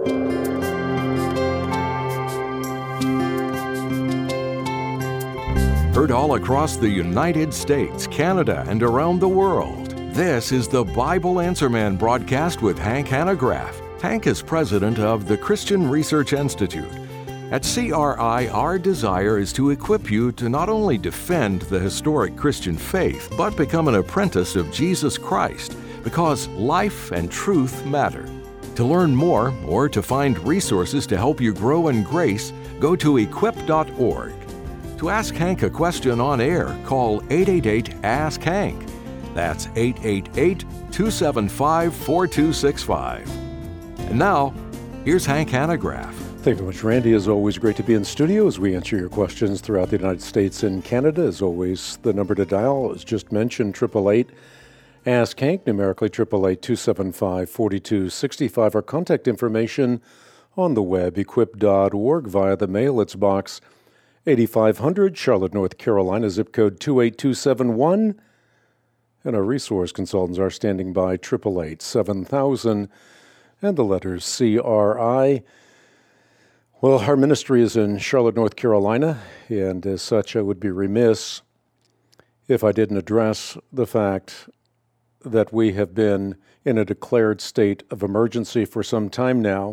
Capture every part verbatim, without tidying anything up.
Heard all across the United States, Canada, and around the world. This is the Bible Answer Man broadcast with Hank Hanegraaff. Hank is president of the Christian Research Institute. At C R I, our desire is to equip you to not only defend the historic Christian faith, but become an apprentice of Jesus Christ, because life and truth matter. To learn more or to find resources to help you grow in grace, go to equip dot org. To ask Hank a question on air, call eight eight eight, ask Hank. That's eight eight eight, two seven five, four two six five. And now, here's Hank Hanegraaff. Thank you very much, Randy. As always, great to be in studio as we answer your questions throughout the United States and Canada. As always, the number to dial, as just mentioned, eight eight eight, ask Hank, numerically eight eight eight, two seven five, four two six five. Our contact information on the web, equip dot org, via the mail. It's box eighty-five hundred, Charlotte, North Carolina, zip code two eight two seven one. And our resource consultants are standing by, eight eight eight, seven thousand, and the letters C R I. Well, our ministry is in Charlotte, North Carolina, and as such, I would be remiss if I didn't address the fact that we have been in a declared state of emergency for some time now.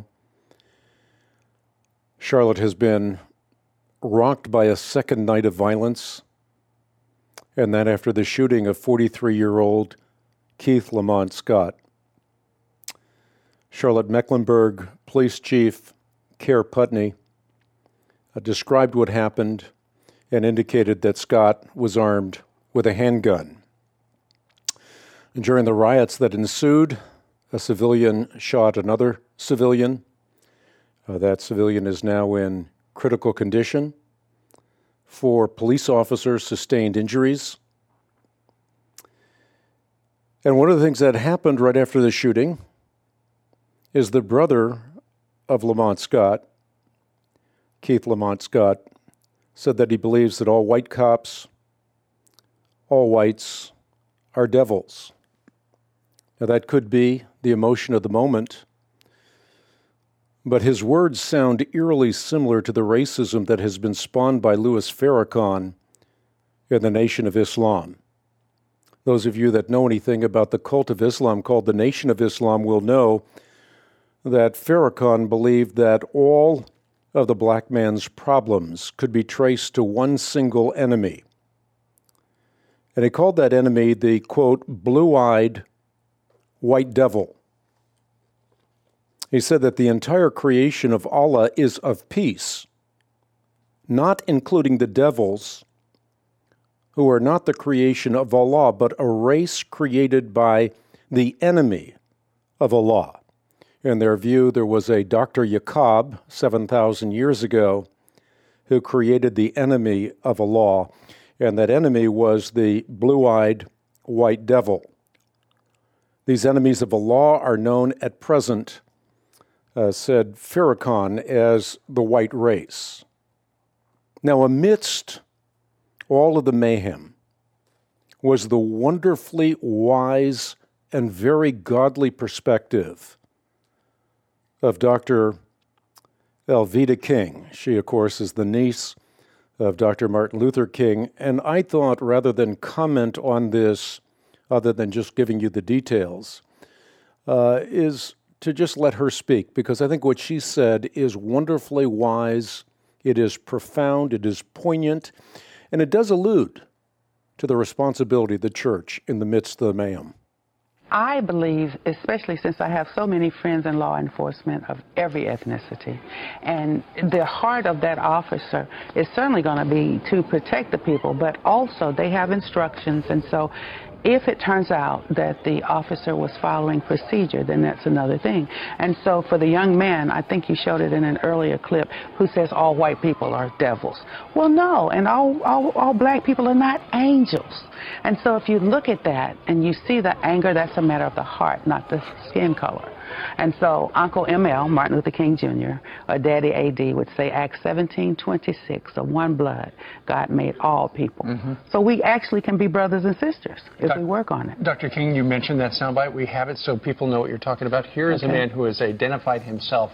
Charlotte has been rocked by a second night of violence, and that after the shooting of forty-three-year-old Keith Lamont Scott. Charlotte Mecklenburg Police Chief Kerr Putney uh, described what happened and indicated that Scott was armed with a handgun. And during the riots that ensued, a civilian shot another civilian. Uh, that civilian is now in critical condition. Four police officers sustained injuries. And one of the things that happened right after the shooting is the brother of Lamont Scott, Keith Lamont Scott, said that he believes that all white cops, all whites, are devils. Now that could be the emotion of the moment, but his words sound eerily similar to the racism that has been spawned by Louis Farrakhan in the Nation of Islam. Those of you that know anything about the cult of Islam called the Nation of Islam will know that Farrakhan believed that all of the black man's problems could be traced to one single enemy. And he called that enemy the, quote, blue-eyed white devil. He said that the entire creation of Allah is of peace, not including the devils, who are not the creation of Allah, but a race created by the enemy of Allah. In their view, there was a Doctor Yaqub, seven thousand years ago, who created the enemy of Allah, and that enemy was the blue-eyed white devil. These enemies of Allah are known at present, uh, said Farrakhan, as the white race. Now, amidst all of the mayhem was the wonderfully wise and very godly perspective of Doctor Alveda King. She, of course, is the niece of Doctor Martin Luther King, and I thought rather than comment on this, other than just giving you the details, uh, is to just let her speak, because I think what she said is wonderfully wise, it is profound, it is poignant, and it does allude to the responsibility of the church in the midst of the mayhem. I believe, especially since I have so many friends in law enforcement of every ethnicity, and the heart of that officer is certainly going to be to protect the people, but also they have instructions, and so if it turns out that the officer was following procedure, then that's another thing. And so for the young man, I think you showed it in an earlier clip, who says all white people are devils. Well, no, and all, all, all black people are not angels. And so if you look at that and you see the anger, that's a matter of the heart, not the skin color. And so Uncle M L, Martin Luther King Junior, or Daddy A D would say Acts seventeen twenty-six, of one blood, God made all people. Mm-hmm. So we actually can be brothers and sisters if Doc- we work on it. Doctor King, you mentioned that soundbite. We have it so people know what you're talking about. Here is okay. a man who has identified himself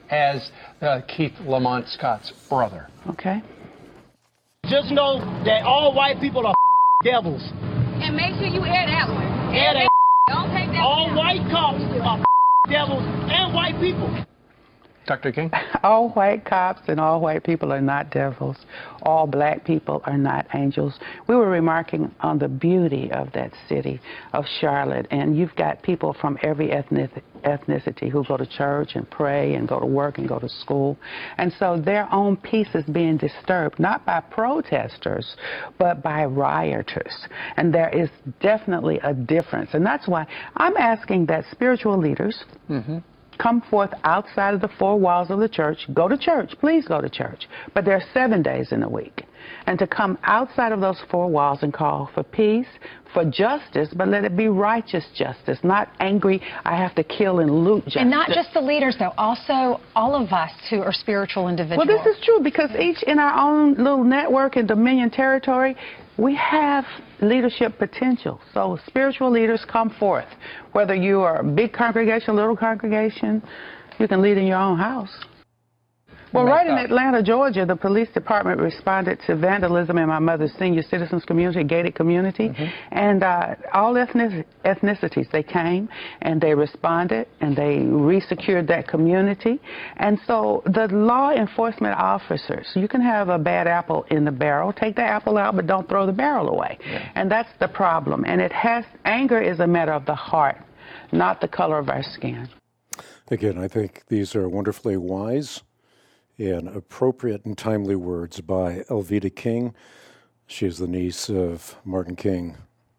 as uh, Keith Lamont Scott's brother. Okay. Just know that all white people are devils. And make sure you air that one. Air that. Don't take that All one. white cops are devils and white people. Doctor King? All white cops and all white people are not devils. All black people are not angels. We were remarking on the beauty of that city of Charlotte, and you've got people from every ethnic, ethnicity who go to church and pray and go to work and go to school. And so their own peace is being disturbed, not by protesters, but by rioters. And there is definitely a difference. And that's why I'm asking that spiritual leaders mm-hmm. come forth outside of the four walls of the church. Go to church. Please go to church. But there are seven days in a week. And to come outside of those four walls and call for peace, for justice, but let it be righteous justice, not angry, I have to kill and loot justice. And not just the leaders, though, also all of us who are spiritual individuals. Well, this is true because each in our own little network in Dominion territory, we have leadership potential. So spiritual leaders come forth. Whether you are a big congregation, little congregation, you can lead in your own house. Well, right in Atlanta, Georgia, the police department responded to vandalism in my mother's senior citizens community, gated community, mm-hmm. and uh, all ethnic, ethnicities, they came and they responded and they resecured that community. And so the law enforcement officers, you can have a bad apple in the barrel, take the apple out, but don't throw the barrel away. Yeah. And that's the problem. And it has, anger is a matter of the heart, not the color of our skin. Again, I think these are wonderfully wise and appropriate and timely words by Alveda King. She is the niece of Martin King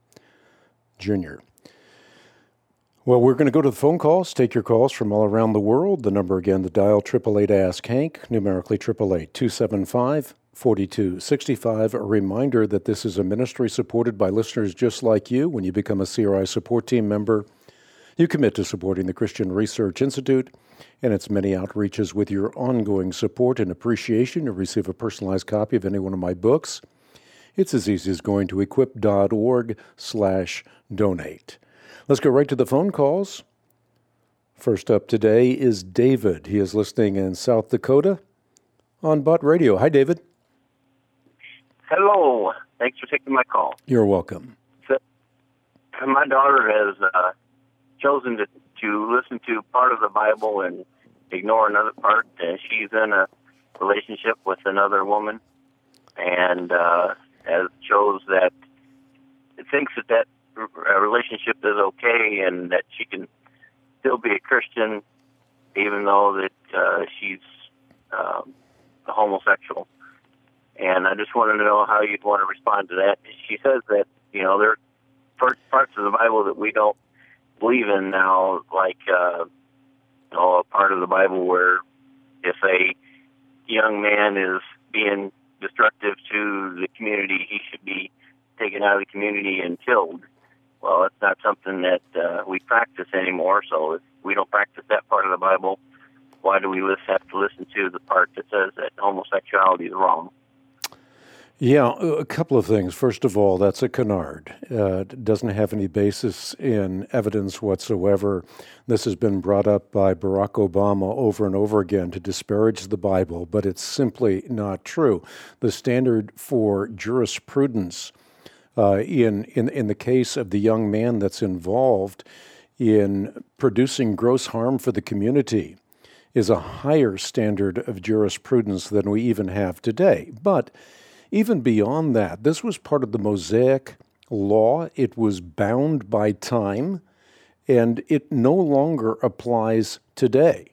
Junior Well, we're going to go to the phone calls, take your calls from all around the world. The number again, the dial, eight eight eight Ask Hank, numerically eight eight eight, two seven five, four two six five. A reminder that this is a ministry supported by listeners just like you. When you become a C R I support team member, you commit to supporting the Christian Research Institute and its many outreaches. With your ongoing support and appreciation, you'll receive a personalized copy of any one of my books. It's as easy as going to equip.org slash donate. Let's go right to the phone calls. First up today is David. He is listening in South Dakota on Butt Radio. Hi, David. Hello. Thanks for taking my call. You're welcome. So, my daughter has uh, chosen to, to listen to part of the Bible and ignore another part. Uh, she's in a relationship with another woman and uh, has chose that it thinks that that r- relationship is okay and that she can still be a Christian even though that uh, she's um, a homosexual. And I just wanted to know how you'd want to respond to that. She says that, you know, there are parts of the Bible that we don't believe in now, like uh, you know, a part of the Bible where if a young man is being destructive to the community, he should be taken out of the community and killed. Well, that's not something that uh, we practice anymore, so if we don't practice that part of the Bible, why do we have to listen to the part that says that homosexuality is wrong? Yeah, a couple of things. First of all, that's a canard. Uh, it doesn't have any basis in evidence whatsoever. This has been brought up by Barack Obama over and over again to disparage the Bible, but it's simply not true. The standard for jurisprudence uh, in, in, in the case of the young man that's involved in producing gross harm for the community is a higher standard of jurisprudence than we even have today. But even beyond that, this was part of the Mosaic law. It was bound by time, and it no longer applies today.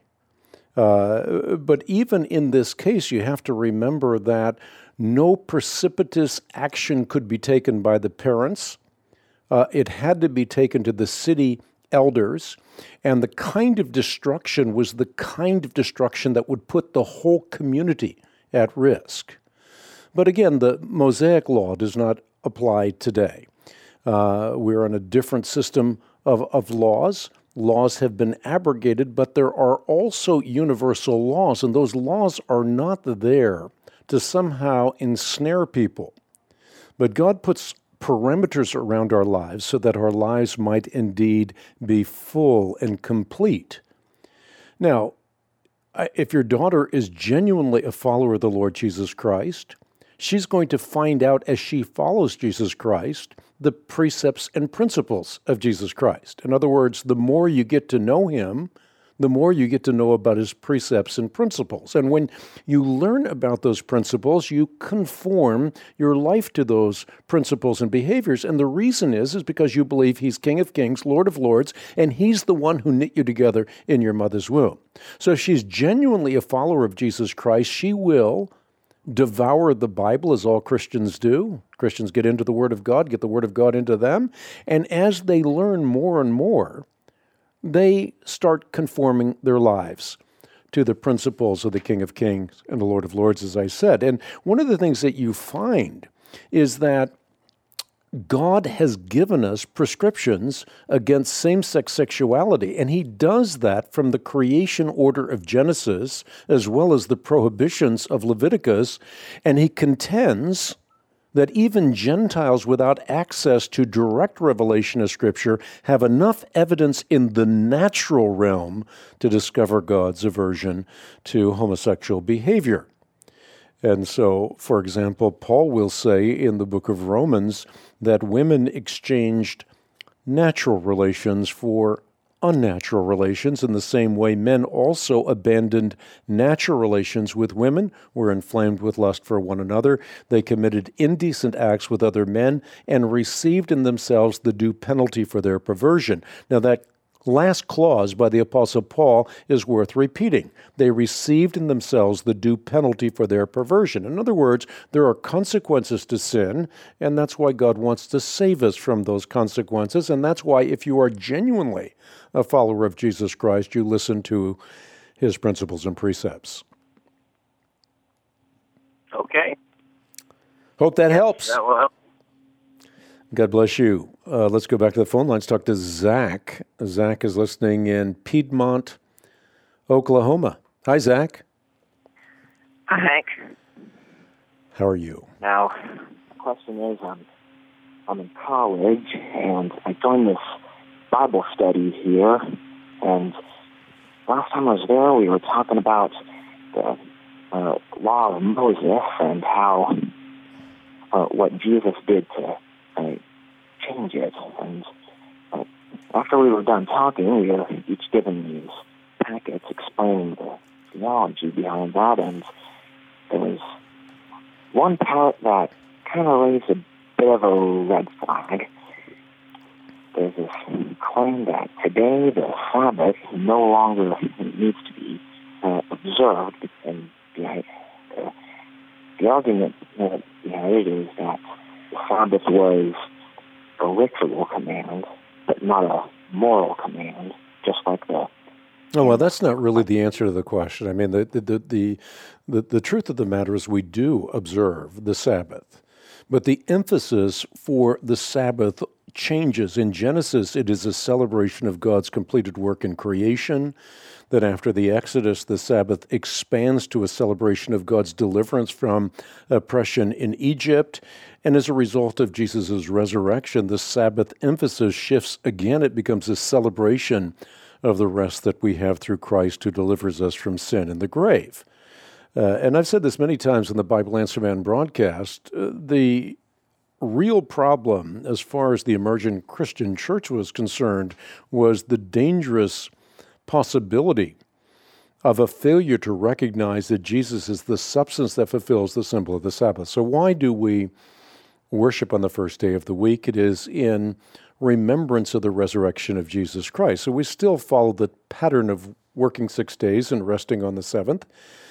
Uh, but even in this case, you have to remember that no precipitous action could be taken by the parents. Uh, it had to be taken to the city elders, and the kind of destruction was the kind of destruction that would put the whole community at risk. But again, the Mosaic law does not apply today. Uh, we're on a different system of, of laws. Laws have been abrogated, but there are also universal laws, and those laws are not there to somehow ensnare people. But God puts parameters around our lives so that our lives might indeed be full and complete. Now, if your daughter is genuinely a follower of the Lord Jesus Christ, she's going to find out as she follows Jesus Christ the precepts and principles of Jesus Christ. In other words, the more you get to know him, the more you get to know about his precepts and principles. And when you learn about those principles, you conform your life to those principles and behaviors. And the reason is, is because you believe he's King of Kings, Lord of Lords, and he's the one who knit you together in your mother's womb. So if she's genuinely a follower of Jesus Christ, she will devour the Bible as all Christians do. Christians get into the Word of God, get the Word of God into them. And as they learn more and more, they start conforming their lives to the principles of the King of Kings and the Lord of Lords, as I said. And one of the things that you find is that God has given us prescriptions against same-sex sexuality, and he does that from the creation order of Genesis as well as the prohibitions of Leviticus, and he contends that even Gentiles without access to direct revelation of Scripture have enough evidence in the natural realm to discover God's aversion to homosexual behavior. And so, for example, Paul will say in the book of Romans that women exchanged natural relations for unnatural relations. In the same way, men also abandoned natural relations with women, were inflamed with lust for one another. They committed indecent acts with other men and received in themselves the due penalty for their perversion. Now, that last clause by the Apostle Paul is worth repeating. They received in themselves the due penalty for their perversion. In other words, there are consequences to sin, and that's why God wants to save us from those consequences, and that's why if you are genuinely a follower of Jesus Christ, you listen to his principles and precepts. Okay. Hope that helps. That will help. God bless you. Uh, let's go back to the phone lines. Talk to Zach. Zach is listening in Piedmont, Oklahoma. Hi, Zach. Hi, Hank. How are you? Now, the question is, um, I'm in college, and I joined this Bible study here, and last time I was there, we were talking about the uh, law of Moses and how uh, what Jesus did to uh, change it. And uh, after we were done talking, we were each given these packets explaining the theology behind that, and there was one part that kind of raised a bit of a red flag. There's this claim that today the Sabbath no longer needs to be uh, observed, and the, uh, the argument uh, behind it is that the Sabbath was a ritual command, but not a moral command, just like the... Oh, well, that's not really the answer to the question. I mean, the the, the, the, the, the truth of the matter is we do observe the Sabbath, but the emphasis for the Sabbath changes. In Genesis, it is a celebration of God's completed work in creation. Then after the Exodus, the Sabbath expands to a celebration of God's deliverance from oppression in Egypt. And as a result of Jesus' resurrection, the Sabbath emphasis shifts again. It becomes a celebration of the rest that we have through Christ who delivers us from sin and the grave. Uh, and I've said this many times in the Bible Answer Man broadcast, uh, the real problem as far as the emergent Christian church was concerned was the dangerous possibility of a failure to recognize that Jesus is the substance that fulfills the symbol of the Sabbath. So why do we worship on the first day of the week? It is in remembrance of the resurrection of Jesus Christ. So we still follow the pattern of working six days and resting on the seventh.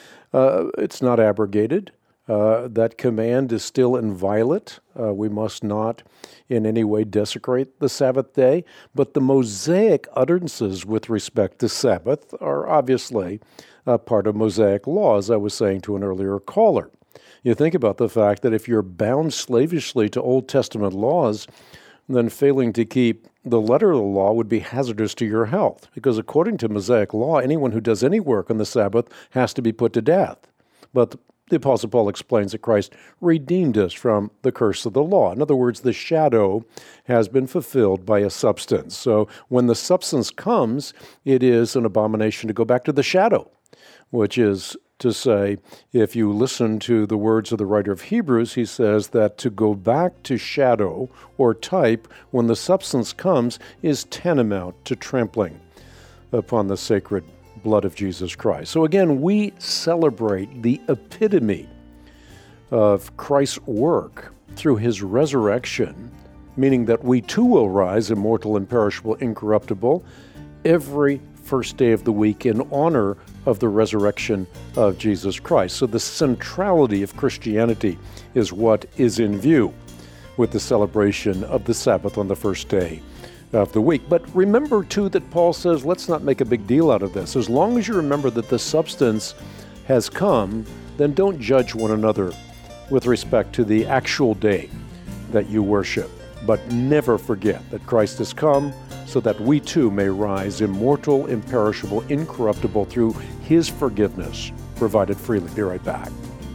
Uh, it's not abrogated. Uh, that command is still inviolate. Uh, we must not in any way desecrate the Sabbath day. But the Mosaic utterances with respect to Sabbath are obviously uh, part of Mosaic law, as I was saying to an earlier caller. You think about the fact that if you're bound slavishly to Old Testament laws, then failing to keep the letter of the law would be hazardous to your health. Because according to Mosaic law, anyone who does any work on the Sabbath has to be put to death. But the Apostle Paul explains that Christ redeemed us from the curse of the law. In other words, the shadow has been fulfilled by a substance. So when the substance comes, it is an abomination to go back to the shadow. which is to say, if you listen to the words of the writer of Hebrews, he says that to go back to shadow or type when the substance comes is tantamount to trampling upon the sacred blood of Jesus Christ. So again, we celebrate the epitome of Christ's work through his resurrection, meaning that we too will rise immortal, imperishable, incorruptible, every first day of the week in honor of the resurrection of Jesus Christ. So the centrality of Christianity is what is in view with the celebration of the Sabbath on the first day of the week. But remember too that Paul says, let's not make a big deal out of this. As long as you remember that the substance has come, then don't judge one another with respect to the actual day that you worship. But never forget that Christ has come so that we too may rise immortal, imperishable, incorruptible through his forgiveness provided freely. Be right back.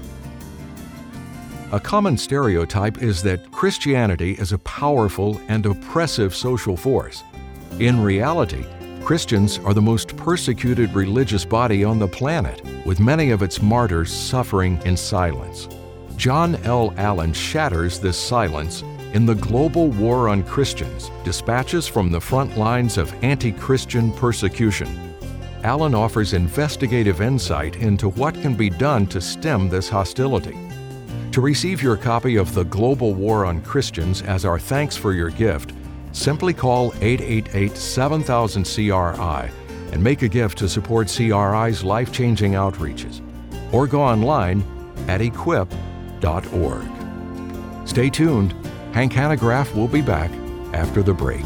A common stereotype is that Christianity is a powerful and oppressive social force. In reality, Christians are the most persecuted religious body on the planet, with many of its martyrs suffering in silence. John L. Allen shatters this silence in The Global War on Christians, Dispatches from the Front Lines of Anti-Christian Persecution. Allen offers investigative insight into what can be done to stem this hostility. To receive your copy of The Global War on Christians as our thanks for your gift, simply call eight eight eight, seven thousand, C R I and make a gift to support C R I's life-changing outreaches. Or go online at equip dot org. Stay tuned. Hank Hanegraaff will be back after the break.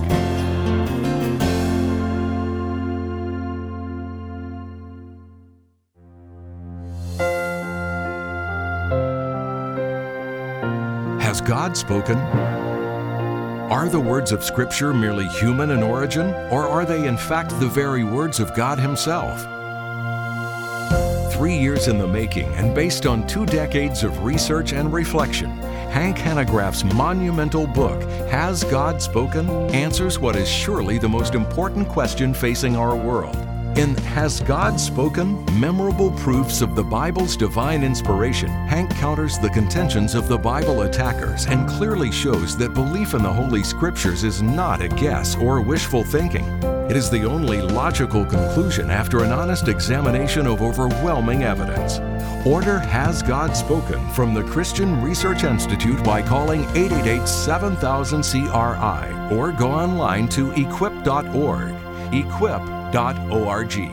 Has God spoken? Are the words of Scripture merely human in origin, or are they in fact the very words of God himself? Three years in the making and based on two decades of research and reflection, Hank Hanegraaff's monumental book, Has God Spoken?, answers what is surely the most important question facing our world. In Has God Spoken? Memorable Proofs of the Bible's Divine Inspiration, Hank counters the contentions of the Bible attackers and clearly shows that belief in the Holy Scriptures is not a guess or wishful thinking. It is the only logical conclusion after an honest examination of overwhelming evidence. Order Has God Spoken from the Christian Research Institute by calling eight eight eight, seven thousand, C R I or go online to equip dot org. equip dot org.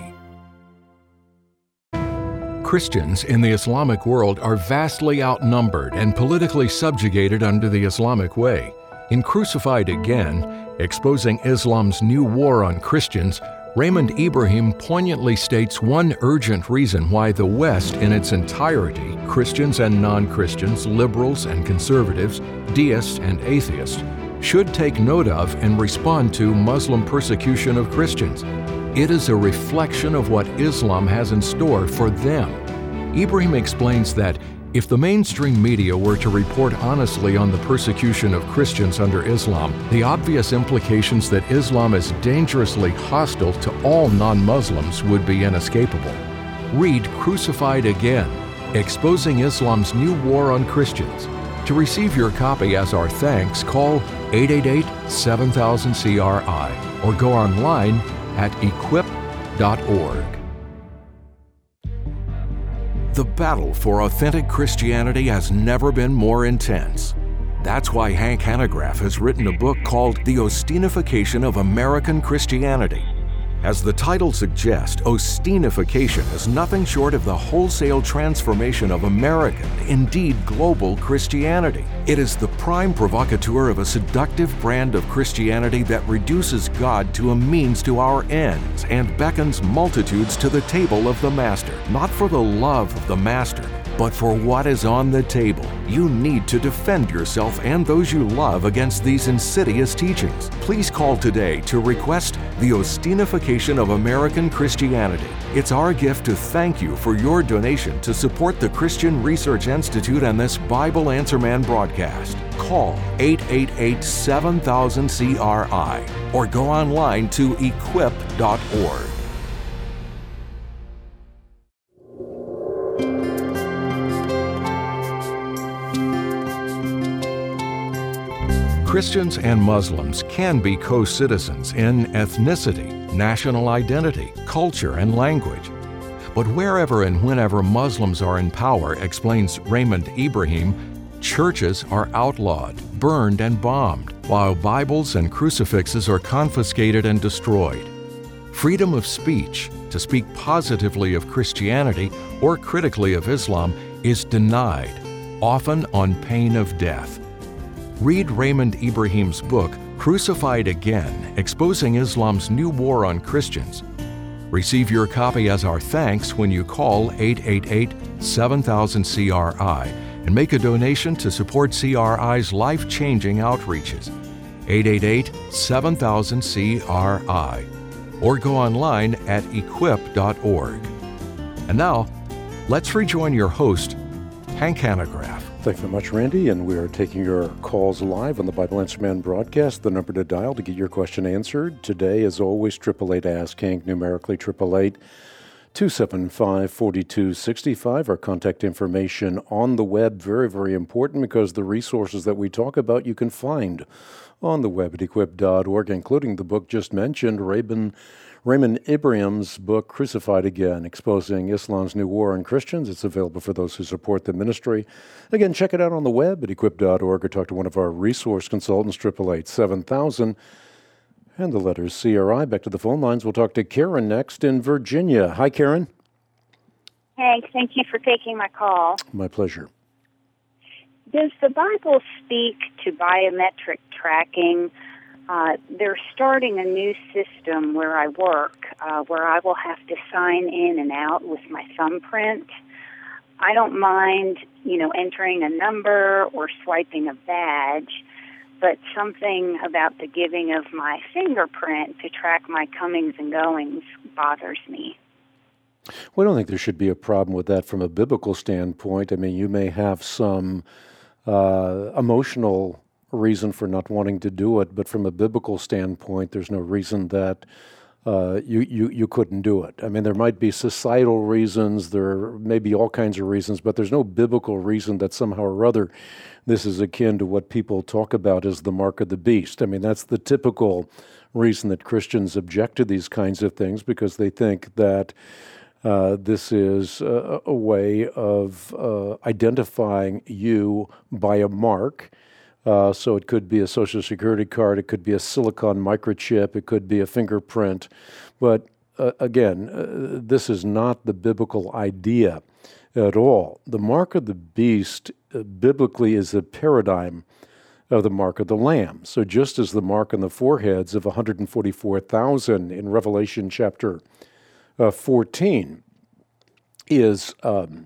Christians in the Islamic world are vastly outnumbered and politically subjugated under the Islamic way. In Crucified Again, Exposing Islam's New War on Christians, Raymond Ibrahim poignantly states one urgent reason why the West in its entirety, Christians and non-Christians, liberals and conservatives, deists and atheists, should take note of and respond to Muslim persecution of Christians. It is a reflection of what Islam has in store for them. Ibrahim explains that if the mainstream media were to report honestly on the persecution of Christians under Islam, the obvious implications that Islam is dangerously hostile to all non-Muslims would be inescapable. Read Crucified Again, Exposing Islam's New War on Christians. To receive your copy as our thanks, call eight eight eight, seven thousand, C R I or go online at equip dot org. The battle for authentic Christianity has never been more intense. That's why Hank Hanegraaff has written a book called The Ostinification of American Christianity. As the title suggests, Ostinification is nothing short of the wholesale transformation of American, indeed global, Christianity. It is the prime provocateur of a seductive brand of Christianity that reduces God to a means to our ends and beckons multitudes to the table of the Master, not for the love of the Master, but for what is on the table. You need to defend yourself and those you love against these insidious teachings. Please call today to request The Ostinification of American Christianity. It's our gift to thank you for your donation to support the Christian Research Institute and this Bible Answer Man broadcast. Call eight eight eight, seven thousand, C R I or go online to equip dot org. Christians and Muslims can be co-citizens in ethnicity, national identity, culture, and language. But wherever and whenever Muslims are in power, explains Raymond Ibrahim, churches are outlawed, burned, and bombed, while Bibles and crucifixes are confiscated and destroyed. Freedom of speech, to speak positively of Christianity or critically of Islam, is denied, often on pain of death. Read Raymond Ibrahim's book, Crucified Again, Exposing Islam's New War on Christians. Receive your copy as our thanks when you call eight eight eight, seven thousand, C R I and make a donation to support C R I's life-changing outreaches. eight eight eight, seven thousand, C R I. Or go online at equip dot org. And now, let's rejoin your host, Hank Hanegraaff. Thanks very much, Randy, and we are taking your calls live on the Bible Answer Man broadcast. The number to dial to get your question answered today, as always, eight eight eight, ask Hank, numerically eight eight eight, two seven five, four two six five. Our contact information on the web, very, very important, because the resources that we talk about you can find on the web at equip dot org, including the book just mentioned, Raymond Raymond Ibrahim's book, Crucified Again, Exposing Islam's New War on Christians. It's available for those who support the ministry. Again, check it out on the web at equip dot org or talk to one of our resource consultants, eight eight eight, seven thousand, and the letters C R I. Back to the phone lines. We'll talk to Karen next in Virginia. Hi, Karen. Hank, thank you for taking my call. My pleasure. Does the Bible speak to biometric tracking? Uh, they're starting a new system where I work, uh, where I will have to sign in and out with my thumbprint. I don't mind, you know, entering a number or swiping a badge, but something about the giving of my fingerprint to track my comings and goings bothers me. Well, I don't think there should be a problem with that from a biblical standpoint. I mean, you may have some uh, emotional reason for not wanting to do it, but from a biblical standpoint, there's no reason that uh, you, you, you couldn't do it. I mean, there might be societal reasons, there may be all kinds of reasons, but there's no biblical reason that somehow or other this is akin to what people talk about as the mark of the beast. I mean, that's the typical reason that Christians object to these kinds of things, because they think that Uh, this is a, a way of uh, identifying you by a mark. Uh, so it could be a Social Security card, it could be a silicon microchip, it could be a fingerprint. But uh, again, uh, this is not the biblical idea at all. The mark of the beast uh, biblically is a paradigm of the mark of the Lamb. So just as the mark on the foreheads of one hundred forty-four thousand in Revelation chapter Uh, fourteen is, um,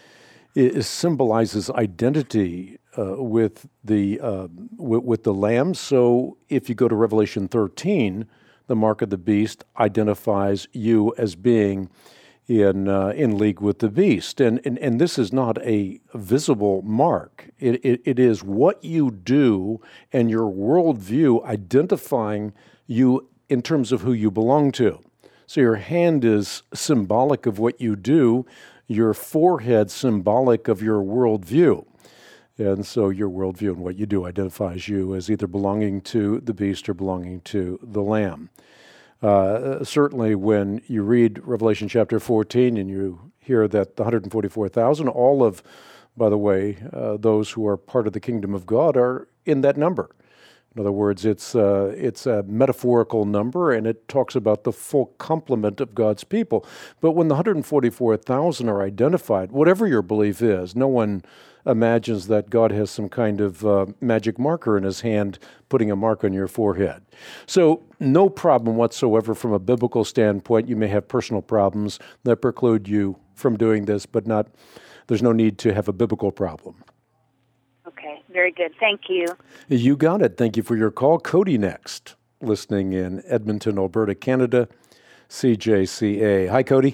is symbolizes identity uh, with the uh, w- with the Lamb. So if you go to Revelation thirteen, the mark of the beast identifies you as being in uh, in league with the beast, and and, and this is not a visible mark. It, it it is what you do and your worldview identifying you in terms of who you belong to. So your hand is symbolic of what you do, your forehead symbolic of your worldview. And so your worldview and what you do identifies you as either belonging to the beast or belonging to the Lamb. Uh, certainly when you read Revelation chapter fourteen and you hear that the one hundred forty-four thousand, all of, by the way, uh, those who are part of the kingdom of God are in that number. In other words, it's uh, it's a metaphorical number, and it talks about the full complement of God's people. But when the one hundred forty-four thousand are identified, whatever your belief is, no one imagines that God has some kind of uh, magic marker in his hand putting a mark on your forehead. So no problem whatsoever from a biblical standpoint. You may have personal problems that preclude you from doing this, but not. There's no need to have a biblical problem. Okay, very good. Thank you. You got it. Thank you for your call. Cody next, listening in Edmonton, Alberta, Canada, C J C A. Hi, Cody.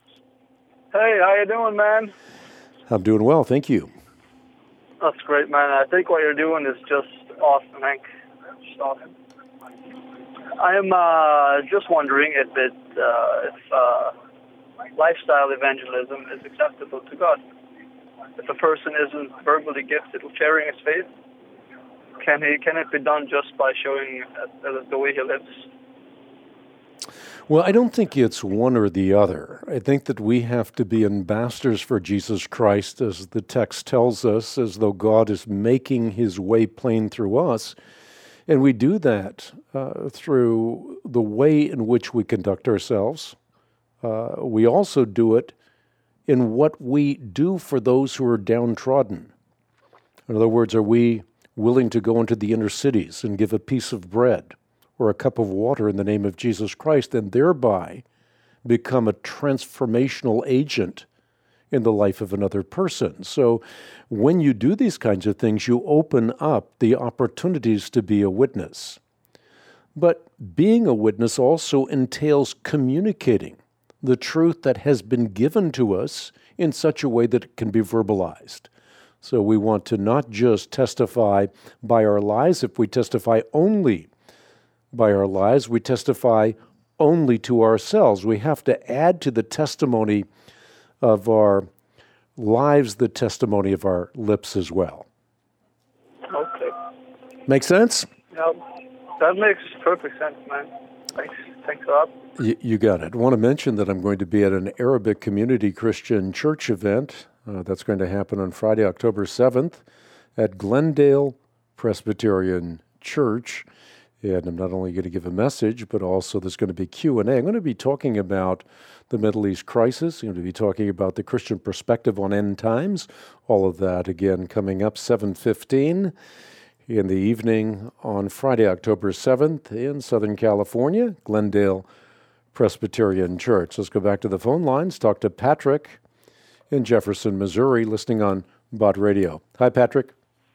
Hey, how you doing, man? I'm doing well, thank you. That's great, man. I think what you're doing is just awesome, Hank. Just awesome. I am uh, just wondering if it, uh, if uh, lifestyle evangelism is acceptable to God. If a person isn't verbally gifted with sharing his faith, can he can it be done just by showing uh, the way he lives? Well, I don't think it's one or the other. I think that we have to be ambassadors for Jesus Christ, as the text tells us, as though God is making his way plain through us. And we do that uh, through the way in which we conduct ourselves. Uh, we also do it in what we do for those who are downtrodden. In other words, are we willing to go into the inner cities and give a piece of bread or a cup of water in the name of Jesus Christ, and thereby become a transformational agent in the life of another person? So when you do these kinds of things, you open up the opportunities to be a witness. But being a witness also entails communicating the truth that has been given to us in such a way that it can be verbalized. So we want to not just testify by our lives. If we testify only by our lives, we testify only to ourselves. We have to add to the testimony of our lives the testimony of our lips as well. Okay. Make sense? Yeah, that makes perfect sense, man. Thanks. Thanks a lot. You, you got it. I want to mention that I'm going to be at an Arabic Community Christian Church event. Uh, that's going to happen on Friday, October seventh at Glendale Presbyterian Church. And I'm not only going to give a message, but also there's going to be Q and A. I'm going to be talking about the Middle East crisis. I'm going to be talking about the Christian perspective on end times. All of that, again, coming up seven fifteen in the evening on Friday, October seventh in Southern California, Glendale Presbyterian Church. Let's go back to the phone lines, talk to Patrick in Jefferson, Missouri, listening on Bott Radio. Hi, Patrick.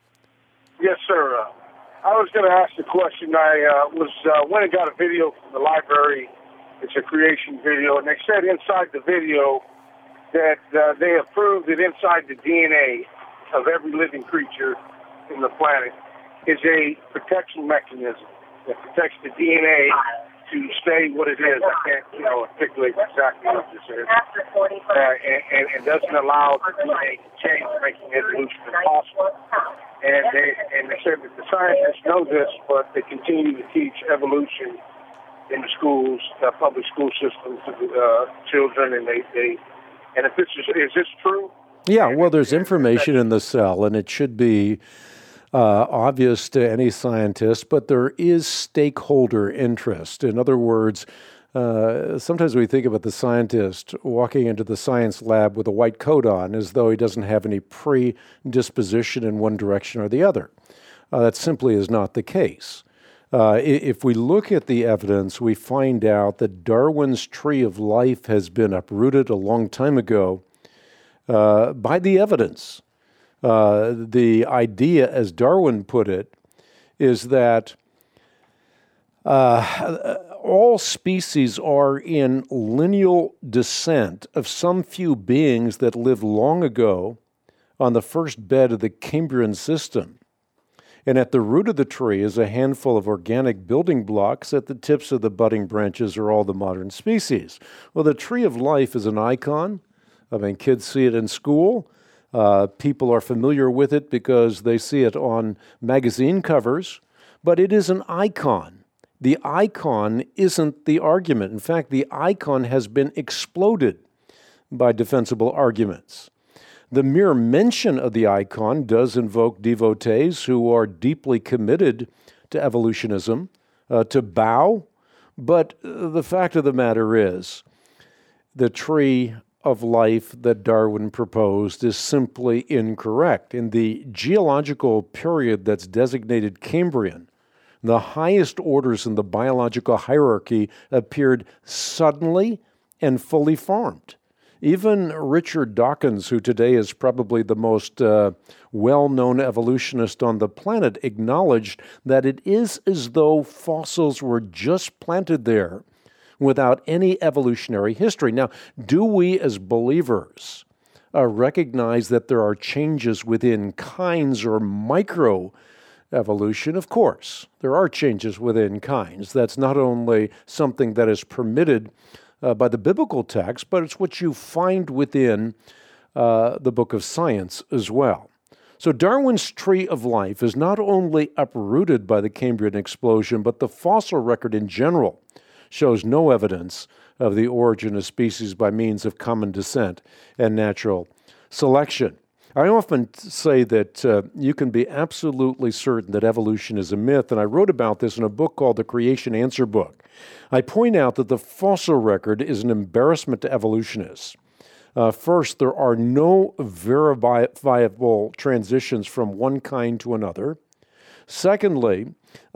Yes, sir. Uh, I was going to ask the question. I uh, was uh, went and got a video from the library. It's a creation video, and they said inside the video that uh, they have proved that inside the D N A of every living creature in the planet is a protection mechanism that protects the D N A to stay what it is. I can't, you know, articulate exactly what this is. Uh, and, and it doesn't allow the D N A to change, making evolution impossible. And they and they said that the scientists know this, but they continue to teach evolution in the schools, uh, public school systems to uh, children, and they, they and if this is is this true? Yeah, well, there's information in the cell, and it should be uh, obvious to any scientist, but there is stakeholder interest. In other words, uh, sometimes we think about the scientist walking into the science lab with a white coat on as though he doesn't have any predisposition in one direction or the other. Uh, that simply is not the case. Uh, if we look at the evidence, we find out that Darwin's tree of life has been uprooted a long time ago uh, by the evidence. Uh, the idea, as Darwin put it, is that uh, all species are in lineal descent of some few beings that lived long ago on the first bed of the Cambrian system. And at the root of the tree is a handful of organic building blocks. At the tips of the budding branches are all the modern species. Well, the tree of life is an icon. I mean, kids see it in school. Uh, people are familiar with it because they see it on magazine covers. But it is an icon. The icon isn't the argument. In fact, the icon has been exploded by defensible arguments. The mere mention of the icon does invoke devotees who are deeply committed to evolutionism uh, to bow, but the fact of the matter is the tree of life that Darwin proposed is simply incorrect. In the geological period that's designated Cambrian, the highest orders in the biological hierarchy appeared suddenly and fully formed. Even Richard Dawkins, who today is probably the most uh, well-known evolutionist on the planet, acknowledged that it is as though fossils were just planted there without any evolutionary history. Now, do we as believers uh, recognize that there are changes within kinds or microevolution? Of course, there are changes within kinds. That's not only something that is permitted uh, by the biblical text, but it's what you find within uh, the book of science as well. So Darwin's tree of life is not only uprooted by the Cambrian explosion, but the fossil record in general shows no evidence of the origin of species by means of common descent and natural selection. I often say that uh, you can be absolutely certain that evolution is a myth, and I wrote about this in a book called The Creation Answer Book. I point out that the fossil record is an embarrassment to evolutionists. Uh, first, there are no verifiable transitions from one kind to another. Secondly,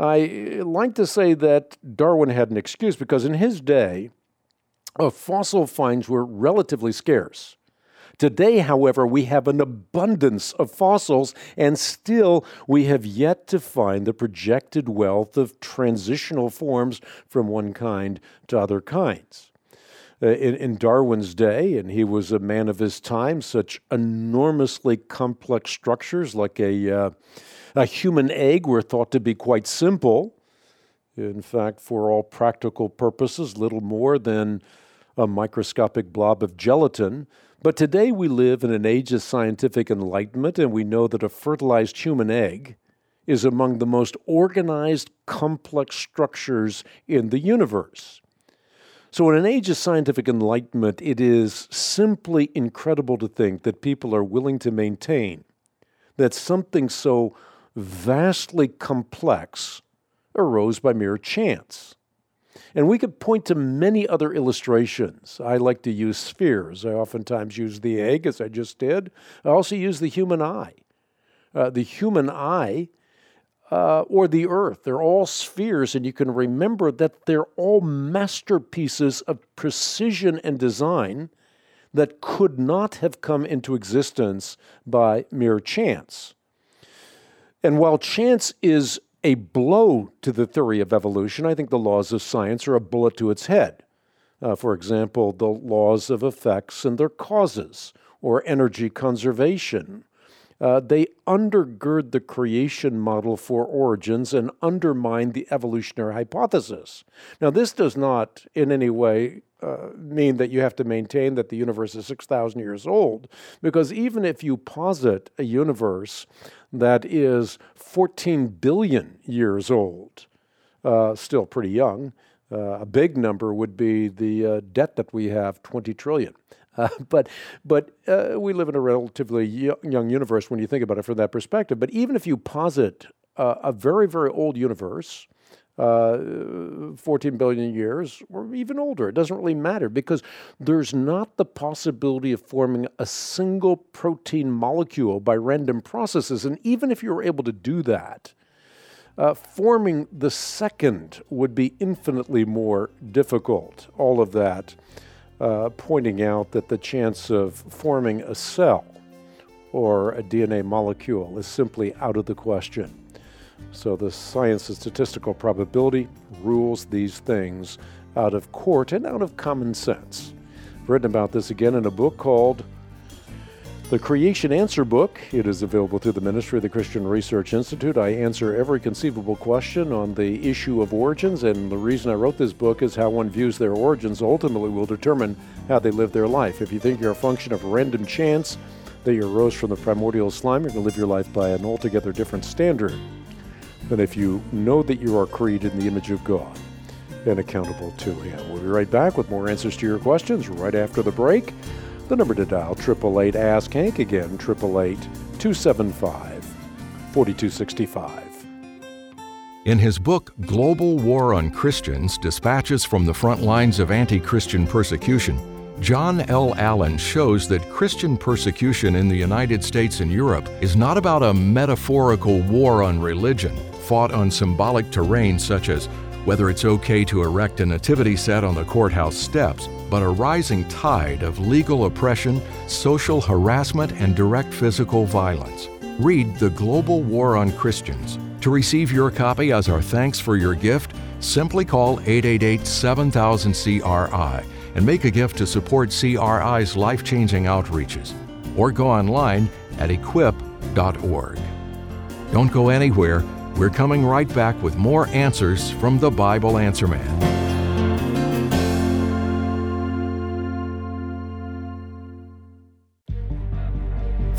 I like to say that Darwin had an excuse because in his day, uh, fossil finds were relatively scarce. Today, however, we have an abundance of fossils, and still we have yet to find the projected wealth of transitional forms from one kind to other kinds. Uh, in, in Darwin's day, and he was a man of his time, such enormously complex structures like a, uh, a human egg were thought to be quite simple. In fact, for all practical purposes, little more than a microscopic blob of gelatin. But today we live in an age of scientific enlightenment, and we know that a fertilized human egg is among the most organized, complex structures in the universe. So in an age of scientific enlightenment, it is simply incredible to think that people are willing to maintain that something so vastly complex arose by mere chance. And we could point to many other illustrations. I like to use spheres. I oftentimes use the egg, as I just did. I also use the human eye. Uh, the human eye Uh, or the earth. They're all spheres, and you can remember that they're all masterpieces of precision and design that could not have come into existence by mere chance. And while chance is a blow to the theory of evolution, I think the laws of science are a bullet to its head. Uh, for example, the laws of effects and their causes, or energy conservation. Uh, they undergird the creation model for origins and undermine the evolutionary hypothesis. Now, this does not in any way uh, mean that you have to maintain that the universe is six thousand years old, because even if you posit a universe that is fourteen billion years old, uh, still pretty young, uh, a big number would be the uh, debt that we have, twenty trillion. Uh, but but uh, we live in a relatively young universe when you think about it from that perspective. But even if you posit uh, a very, very old universe, uh, fourteen billion years, or even older, it doesn't really matter because there's not the possibility of forming a single protein molecule by random processes. And even if you were able to do that, uh, forming the second would be infinitely more difficult. All of that Uh, pointing out that the chance of forming a cell or a D N A molecule is simply out of the question. So the science of statistical probability rules these things out of court and out of common sense. I've written about this again in a book called The Creation Answer Book. It is available through the Ministry of the Christian Research Institute. I answer every conceivable question on the issue of origins, and the reason I wrote this book is how one views their origins ultimately will determine how they live their life. If you think you're a function of random chance, that you arose from the primordial slime, you're going to live your life by an altogether different standard than if you know that you are created in the image of God and accountable to Him. We'll be right back with more answers to your questions right after the break. The number to dial, eight eight eight, ask Hank. Again, eight eight eight, two seven five, four two six five. In his book, Global War on Christians, Dispatches from the Front Lines of Anti-Christian Persecution, John L. Allen shows that Christian persecution in the United States and Europe is not about a metaphorical war on religion, fought on symbolic terrain such as whether it's okay to erect a nativity set on the courthouse steps, but a rising tide of legal oppression, social harassment, and direct physical violence. Read The Global War on Christians. To receive your copy as our thanks for your gift, simply call eight eight eight, seven thousand, C R I and make a gift to support C R I's life-changing outreaches, or go online at equip dot org. Don't go anywhere. We're coming right back with more answers from the Bible Answer Man.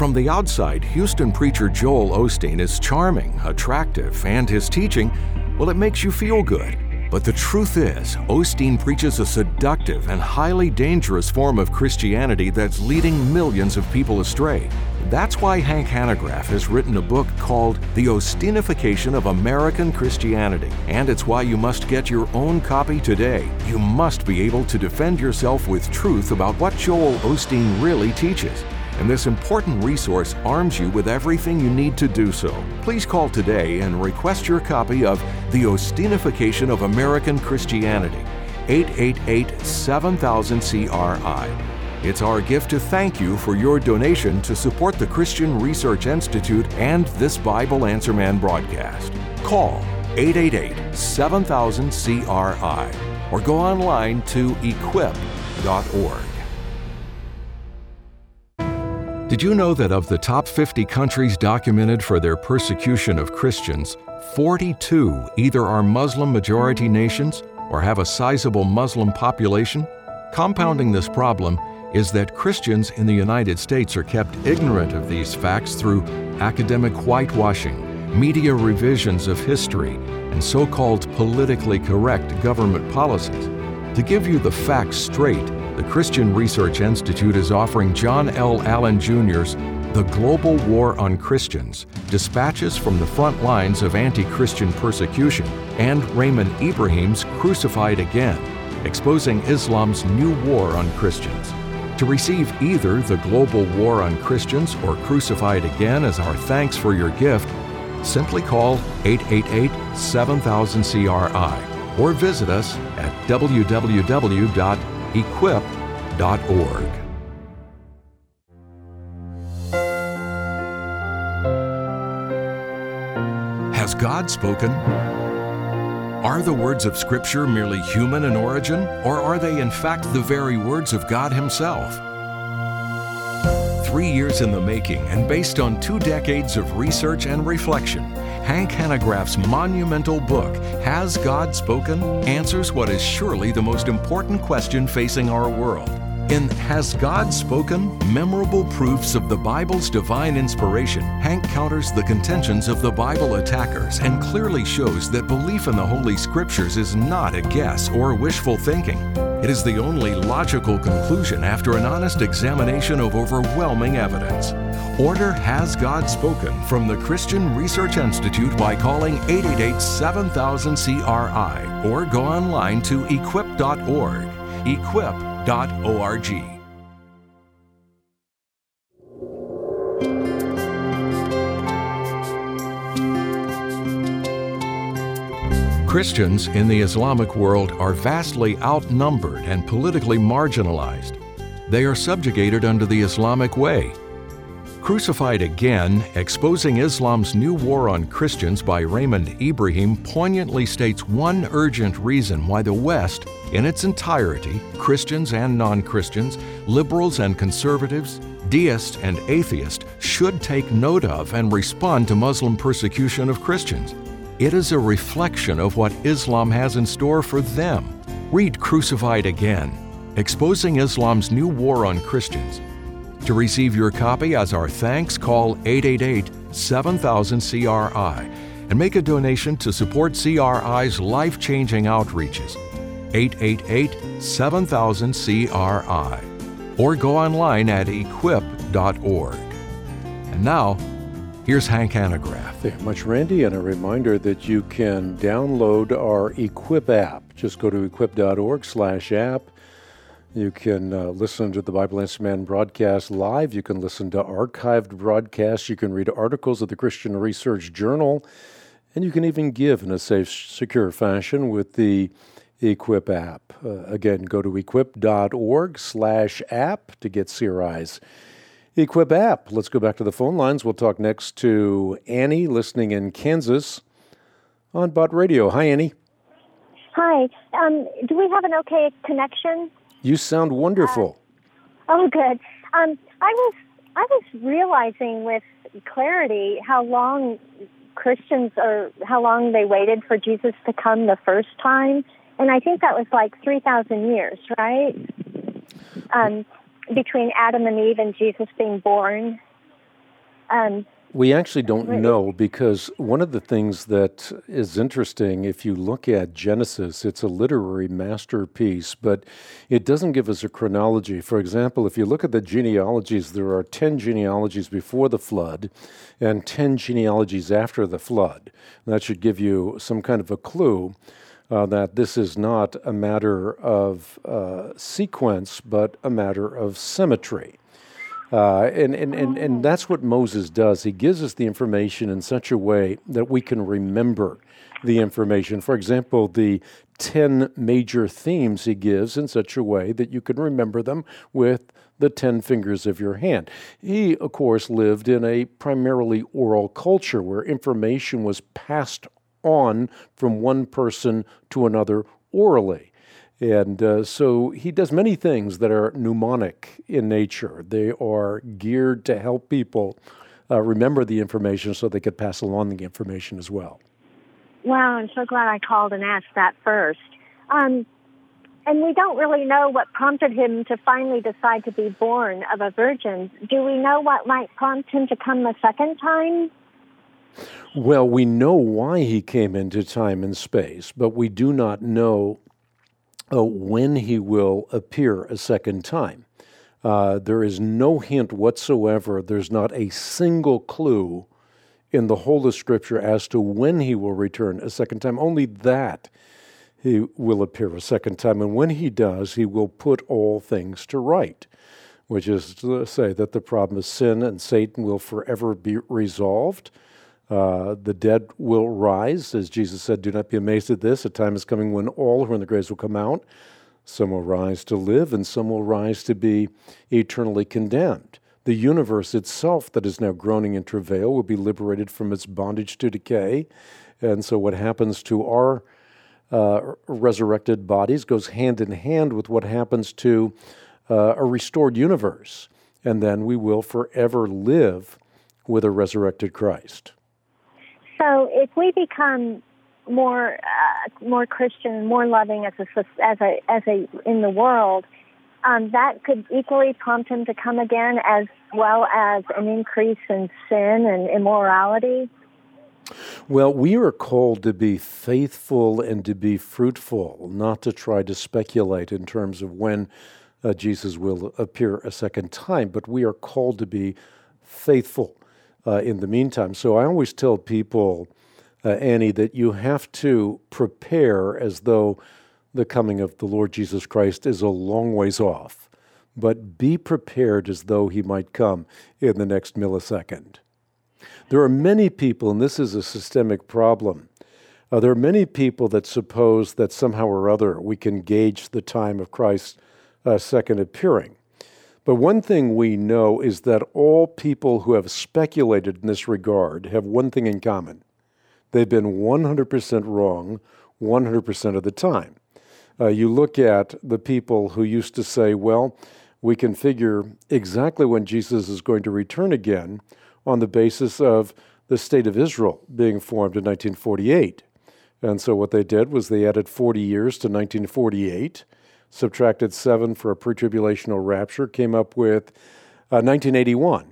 From the outside, Houston preacher Joel Osteen is charming, attractive, and his teaching, well, it makes you feel good. But the truth is, Osteen preaches a seductive and highly dangerous form of Christianity that's leading millions of people astray. That's why Hank Hanegraaff has written a book called The Osteenification of American Christianity, and it's why you must get your own copy today. You must be able to defend yourself with truth about what Joel Osteen really teaches. And this important resource arms you with everything you need to do so. Please call today and request your copy of The Osteenification of American Christianity, eight eight eight, seven thousand, C R I. It's our gift to thank you for your donation to support the Christian Research Institute and this Bible Answer Man broadcast. Call eight eight eight, seven thousand, C R I or go online to equip dot org. Did you know that of the top fifty countries documented for their persecution of Christians, forty-two either are Muslim-majority nations or have a sizable Muslim population? Compounding this problem is that Christians in the United States are kept ignorant of these facts through academic whitewashing, media revisions of history, and so-called politically correct government policies. To give you the facts straight, the Christian Research Institute is offering John L. Allen Junior's The Global War on Christians, Dispatches from the Front Lines of Anti-Christian Persecution, and Raymond Ibrahim's Crucified Again, Exposing Islam's New War on Christians. To receive either The Global War on Christians or Crucified Again as our thanks for your gift, simply call eight eight eight, seven thousand, C R I or visit us at w w w dot equip dot org. Has God spoken? Are the words of Scripture merely human in origin, or are they in fact the very words of God Himself? Three years in the making and based on two decades of research and reflection, Hank Hanegraaff's monumental book, Has God Spoken?, answers what is surely the most important question facing our world. In Has God Spoken? Memorable Proofs of the Bible's Divine Inspiration, Hank counters the contentions of the Bible attackers and clearly shows that belief in the Holy Scriptures is not a guess or wishful thinking. It is the only logical conclusion after an honest examination of overwhelming evidence. Order Has God Spoken from the Christian Research Institute by calling eight eight eight, seven thousand, C R I or go online to equip dot org. equip dot org. Christians in the Islamic world are vastly outnumbered and politically marginalized. They are subjugated under the Islamic way. Crucified Again, Exposing Islam's New War on Christians by Raymond Ibrahim poignantly states one urgent reason why the West, in its entirety, Christians and non-Christians, liberals and conservatives, deists and atheists, should take note of and respond to Muslim persecution of Christians. It is a reflection of what Islam has in store for them. Read Crucified Again, Exposing Islam's New War on Christians. To receive your copy as our thanks, call eight eight eight, seven thousand, C R I and make a donation to support C R I's life-changing outreaches. eight eight eight, seven thousand, C R I or go online at equip dot org. And now, here's Hank Hanegraaff. Thank you very much, Randy, and a reminder that you can download our Equip app. Just go to equip dot org slash app. You can uh, listen to the Bible Answer Man broadcast live. You can listen to archived broadcasts. You can read articles of the Christian Research Journal. And you can even give in a safe, secure fashion with the Equip app. Uh, again, go to equip dot org slash app to get C R I's Equip app. Let's go back to the phone lines. We'll talk next to Annie, listening in Kansas on Bott Radio. Hi, Annie. Hi. Um, do we have an okay connection? You sound wonderful. Uh, oh, good. Um, I was I was realizing with clarity how long Christians are, how long they waited for Jesus to come the first time, and I think that was like three thousand years, right? Um, between Adam and Eve and Jesus being born. Um, We actually don't know, because one of the things that is interesting, if you look at Genesis, it's a literary masterpiece, but it doesn't give us a chronology. For example, if you look at the genealogies, there are ten genealogies before the flood and ten genealogies after the flood. That should give you some kind of a clue uh, that this is not a matter of uh, sequence, but a matter of symmetry. Uh, and, and, and, and that's what Moses does. He gives us the information in such a way that we can remember the information. For example, the ten major themes he gives in such a way that you can remember them with the ten fingers of your hand. He, of course, lived in a primarily oral culture where information was passed on from one person to another orally. And uh, so he does many things that are mnemonic in nature. They are geared to help people uh, remember the information so they could pass along the information as well. Wow, I'm so glad I called and asked that first. Um, and we don't really know what prompted him to finally decide to be born of a virgin. Do we know what might prompt him to come a second time? Well, we know why he came into time and space, but we do not know Uh, when he will appear a second time. Uh, there is no hint whatsoever, there's not a single clue in the whole of Scripture as to when he will return a second time. Only that he will appear a second time. And when he does, he will put all things to right, which is to say that the problem of sin and Satan will forever be resolved. Uh, the dead will rise. As Jesus said, do not be amazed at this. A time is coming when all who are in the graves will come out. Some will rise to live, and some will rise to be eternally condemned. The universe itself that is now groaning in travail will be liberated from its bondage to decay. And so what happens to our uh, resurrected bodies goes hand in hand with what happens to uh, a restored universe. And then we will forever live with a resurrected Christ. So if we become more uh, more Christian, more loving as a as a as a in the world, um, that could equally prompt him to come again, as well as an increase in sin and immorality. Well, we are called to be faithful and to be fruitful, not to try to speculate in terms of when uh, Jesus will appear a second time, but we are called to be faithful Uh, in the meantime. So I always tell people, uh, Annie, that you have to prepare as though the coming of the Lord Jesus Christ is a long ways off, but be prepared as though he might come in the next millisecond. There are many people, and this is a systemic problem, uh, there are many people that suppose that somehow or other we can gauge the time of Christ's uh, second appearing. But one thing we know is that all people who have speculated in this regard have one thing in common. They've been one hundred percent wrong one hundred percent of the time. Uh, you look at the people who used to say, well, we can figure exactly when Jesus is going to return again on the basis of the state of Israel being formed in nineteen forty-eight. And so what they did was they added forty years to nineteen forty-eight, subtracted seven for a pre-tribulational rapture, came up with uh, nineteen eighty-one.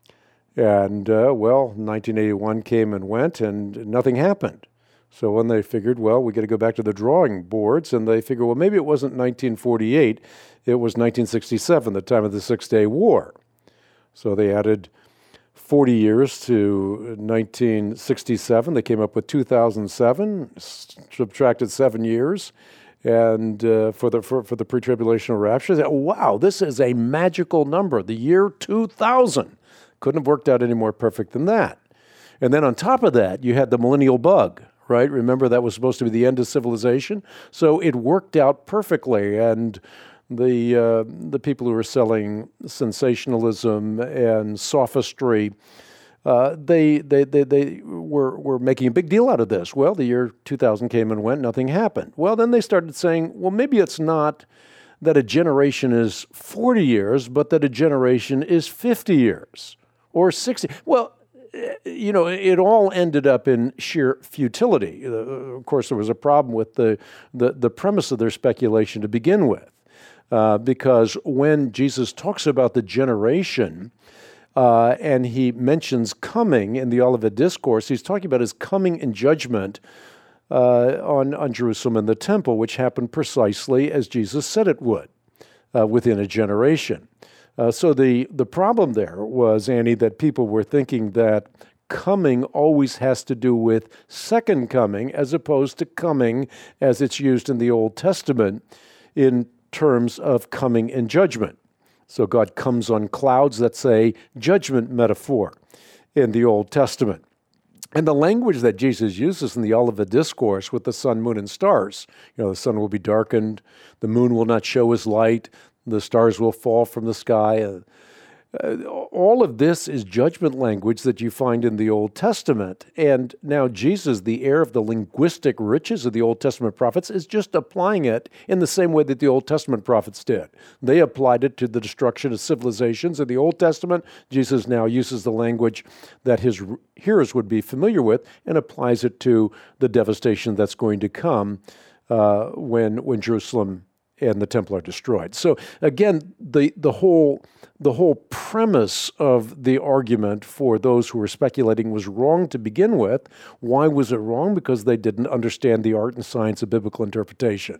And, uh, well, nineteen eighty-one came and went, and nothing happened. So when they figured, well, we got to go back to the drawing boards, and they figured, well, maybe it wasn't nineteen forty-eight, it was nineteen sixty-seven, the time of the Six-Day War. So they added forty years to nineteen sixty-seven. They came up with two thousand seven, subtracted seven years, and uh, for the for, for the pre-tribulational rapture, they said, wow, this is a magical number, the year two thousand. Couldn't have worked out any more perfect than that. And then on top of that, you had the millennial bug, right? Remember, that was supposed to be the end of civilization? So it worked out perfectly, and the uh, the people who were selling sensationalism and sophistry, uh, they they they they were were making a big deal out of this. Well, the year two thousand came and went, nothing happened. Well, then they started saying, well, maybe it's not that a generation is forty years, but that a generation is fifty years or sixty. Well, you know, it all ended up in sheer futility. Uh, of course, there was a problem with the the, the premise of their speculation to begin with. Uh, because when Jesus talks about the generation, uh, and he mentions coming in the Olivet Discourse. He's talking about his coming in judgment uh, on, on Jerusalem and the temple, which happened precisely as Jesus said it would, uh, within a generation. Uh, so the, the problem there was, Annie, that people were thinking that coming always has to do with second coming as opposed to coming as it's used in the Old Testament in terms of coming in judgment. So God comes on clouds. That's a judgment metaphor in the Old Testament. And the language that Jesus uses in the Olivet Discourse with the sun, moon, and stars, you know, the sun will be darkened, the moon will not show his light, the stars will fall from the sky. Uh, uh, all of this is judgment language that you find in the Old Testament. And now Jesus, the heir of the linguistic riches of the Old Testament prophets, is just applying it in the same way that the Old Testament prophets did. They applied it to the destruction of civilizations in the Old Testament. Jesus now uses the language that his hearers would be familiar with and applies it to the devastation that's going to come uh, when, when Jerusalem and the temple are destroyed. So again, the, the whole the whole premise of the argument for those who were speculating was wrong to begin with. Why was it wrong? Because they didn't understand the art and science of biblical interpretation.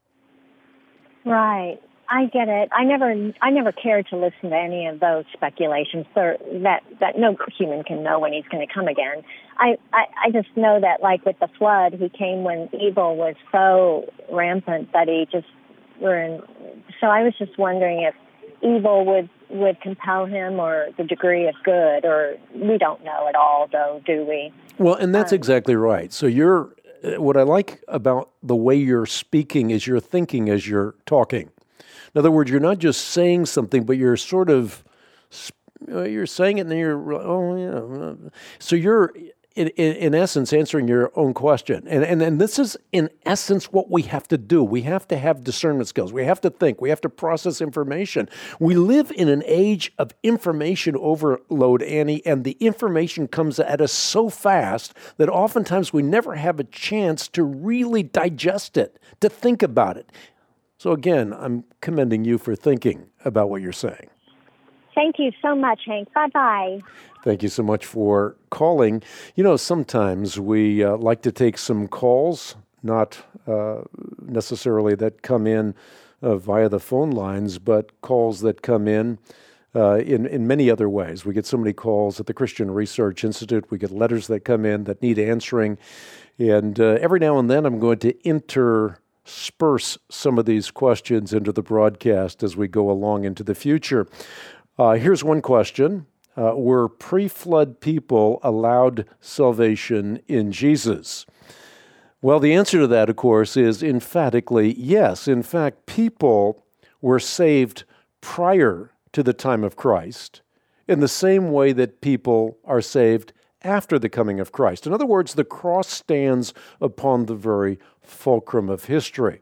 Right. I get it. I never I never cared to listen to any of those speculations so that, that no human can know when he's going to come again. I, I, I just know that, like with the flood, he came when evil was so rampant that he just were in. So I was just wondering if evil would, would compel him, or the degree of good, or we don't know at all, though, do we? Well, and that's um, exactly right. So you're, what I like about the way you're speaking is you're thinking as you're talking. In other words, you're not just saying something, but you're sort of, you're saying it and then you're, oh, yeah. So you're, in, in, in essence, answering your own question. And, and and this is, in essence, what we have to do. We have to have discernment skills. We have to think. We have to process information. We live in an age of information overload, Annie, and the information comes at us so fast that oftentimes we never have a chance to really digest it, to think about it. So again, I'm commending you for thinking about what you're saying. Thank you so much, Hank. Bye-bye. Thank you so much for calling. You know, sometimes we uh, like to take some calls, not uh, necessarily that come in uh, via the phone lines, but calls that come in uh, in, in many other ways. We get so many calls at the Christian Research Institute. We get letters that come in that need answering. And uh, every now and then I'm going to intersperse some of these questions into the broadcast as we go along into the future. Uh, here's one question. Uh, were pre-flood people allowed salvation in Jesus? Well, the answer to that, of course, is emphatically yes. In fact, people were saved prior to the time of Christ in the same way that people are saved after the coming of Christ. In other words, the cross stands upon the very fulcrum of history.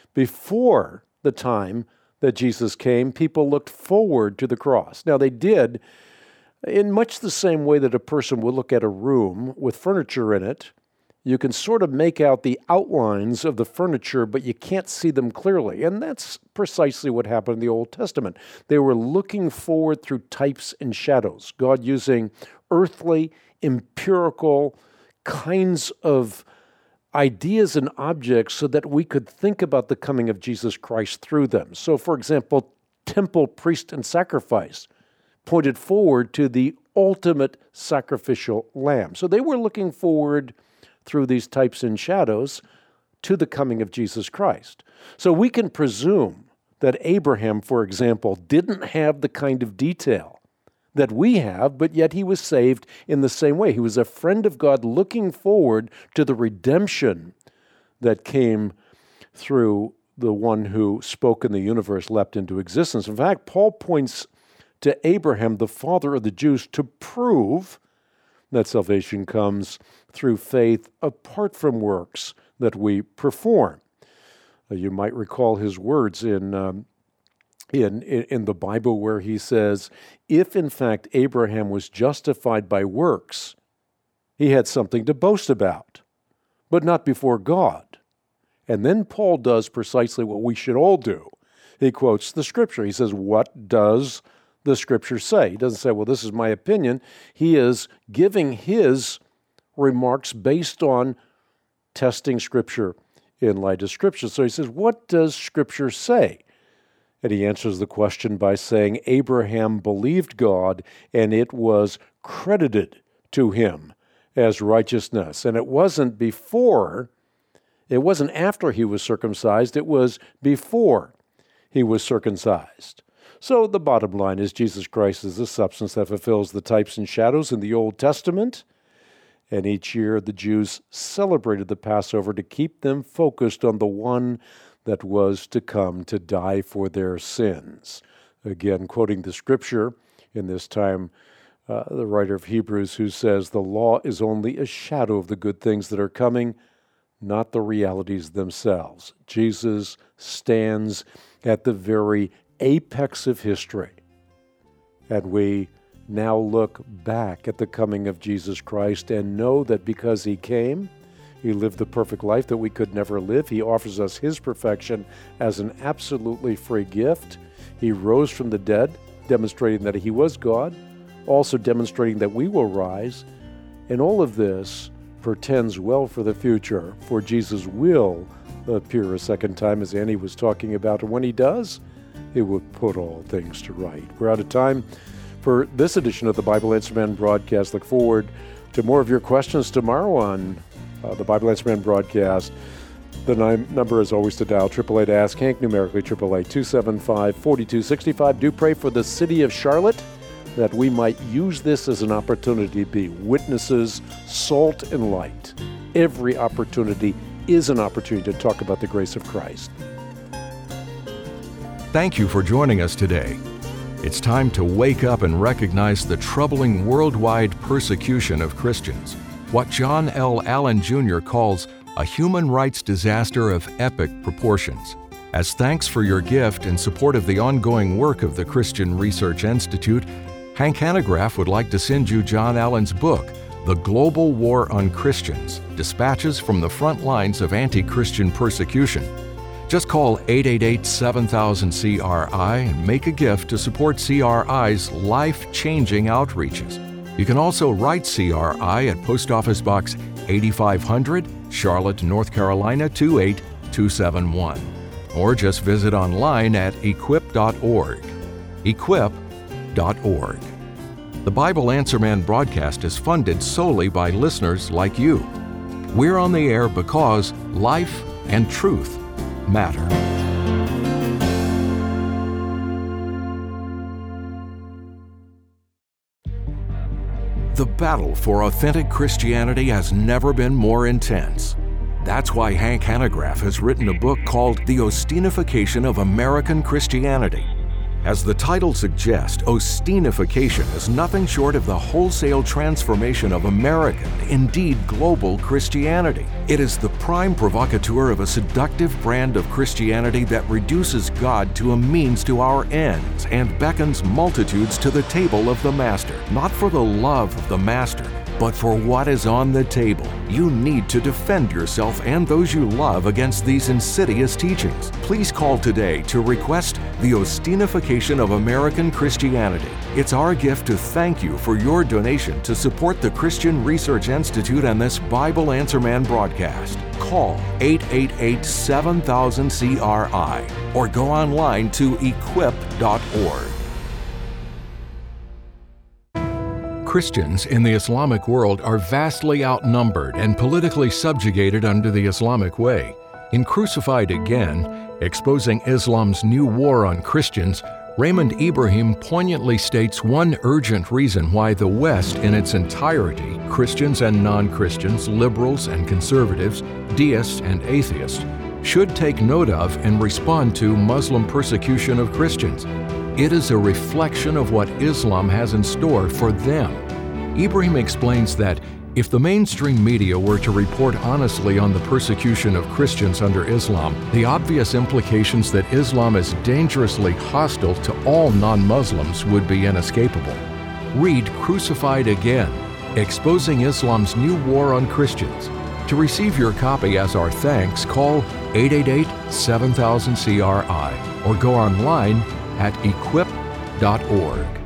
Before the time that Jesus came, people looked forward to the cross. Now, they did in much the same way that a person would look at a room with furniture in it. You can sort of make out the outlines of the furniture, but you can't see them clearly. And that's precisely what happened in the Old Testament. They were looking forward through types and shadows, God using earthly, empirical kinds of ideas and objects so that we could think about the coming of Jesus Christ through them. So, for example, temple, priest, and sacrifice pointed forward to the ultimate sacrificial lamb. So they were looking forward through these types and shadows to the coming of Jesus Christ. So we can presume that Abraham, for example, didn't have the kind of detail that we have, but yet he was saved in the same way. He was a friend of God looking forward to the redemption that came through the one who spoke and the universe leapt into existence. In fact, Paul points to Abraham, the father of the Jews, to prove that salvation comes through faith apart from works that we perform. Uh, you might recall his words in, um, in, in, in the Bible where he says, if in fact Abraham was justified by works, he had something to boast about, but not before God. And then Paul does precisely what we should all do. He quotes the scripture. He says, what does the Scriptures say. He doesn't say, well, this is my opinion. He is giving his remarks based on testing Scripture in light of Scripture. So he says, what does Scripture say? And he answers the question by saying, Abraham believed God, and it was credited to him as righteousness. And it wasn't before, it wasn't after he was circumcised, it was before he was circumcised. So the bottom line is Jesus Christ is the substance that fulfills the types and shadows in the Old Testament. And each year the Jews celebrated the Passover to keep them focused on the one that was to come to die for their sins. Again, quoting the Scripture, in this time, uh, the writer of Hebrews, who says, the law is only a shadow of the good things that are coming, not the realities themselves. Jesus stands at the very apex of history. And we now look back at the coming of Jesus Christ and know that because he came, he lived the perfect life that we could never live. He offers us his perfection as an absolutely free gift. He rose from the dead, demonstrating that he was God, also demonstrating that we will rise. And all of this portends well for the future, for Jesus will appear a second time, as Annie was talking about. And when he does, he will put all things to right. We're out of time for this edition of the Bible Answer Man broadcast. Look forward to more of your questions tomorrow on Uh, the Bible Answer Man broadcast. The nine, number is always to dial, triple A to ask Hank, numerically triple A two seven five, four two six five. Do pray for the city of Charlotte, that we might use this as an opportunity to be witnesses, salt and light. Every opportunity is an opportunity to talk about the grace of Christ. Thank you for joining us today. It's time to wake up and recognize the troubling worldwide persecution of Christians, what John L. Allen Junior calls a human rights disaster of epic proportions. As thanks for your gift in support of the ongoing work of the Christian Research Institute, Hank Hanegraaff would like to send you John Allen's book, The Global War on Christians, Dispatches from the Front Lines of Anti-Christian Persecution. Just call eight eight eight, seven thousand, C R I and make a gift to support C R I's life-changing outreaches. You can also write C R I at Post Office Box eighty-five hundred, Charlotte, North Carolina two eight two seven one. Or just visit online at equip dot org. equip dot org. The Bible Answer Man broadcast is funded solely by listeners like you. We're on the air because life and truth matter. The battle for authentic Christianity has never been more intense. That's why Hank Hanegraaff has written a book called The Ostinification of American Christianity. As the title suggests, Ostinification is nothing short of the wholesale transformation of American, indeed global, Christianity. It is the prime provocateur of a seductive brand of Christianity that reduces God to a means to our ends and beckons multitudes to the table of the Master, not for the love of the Master, but for what is on the table. You need to defend yourself and those you love against these insidious teachings. Please call today to request The Ostinification of American Christianity. It's our gift to thank you for your donation to support the Christian Research Institute and this Bible Answer Man broadcast. Call eight eight eight, seven thousand, C R I or go online to equip dot org. Christians in the Islamic world are vastly outnumbered and politically subjugated under the Islamic way. In Crucified Again, Exposing Islam's New War on Christians, Raymond Ibrahim poignantly states one urgent reason why the West in its entirety, Christians and non-Christians, liberals and conservatives, deists and atheists, should take note of and respond to Muslim persecution of Christians. It is a reflection of what Islam has in store for them. Ibrahim explains that if the mainstream media were to report honestly on the persecution of Christians under Islam, the obvious implications that Islam is dangerously hostile to all non-Muslims would be inescapable. Read Crucified Again, Exposing Islam's New War on Christians. To receive your copy as our thanks, call eight eight eight, seven thousand, C R I or go online at equip dot org.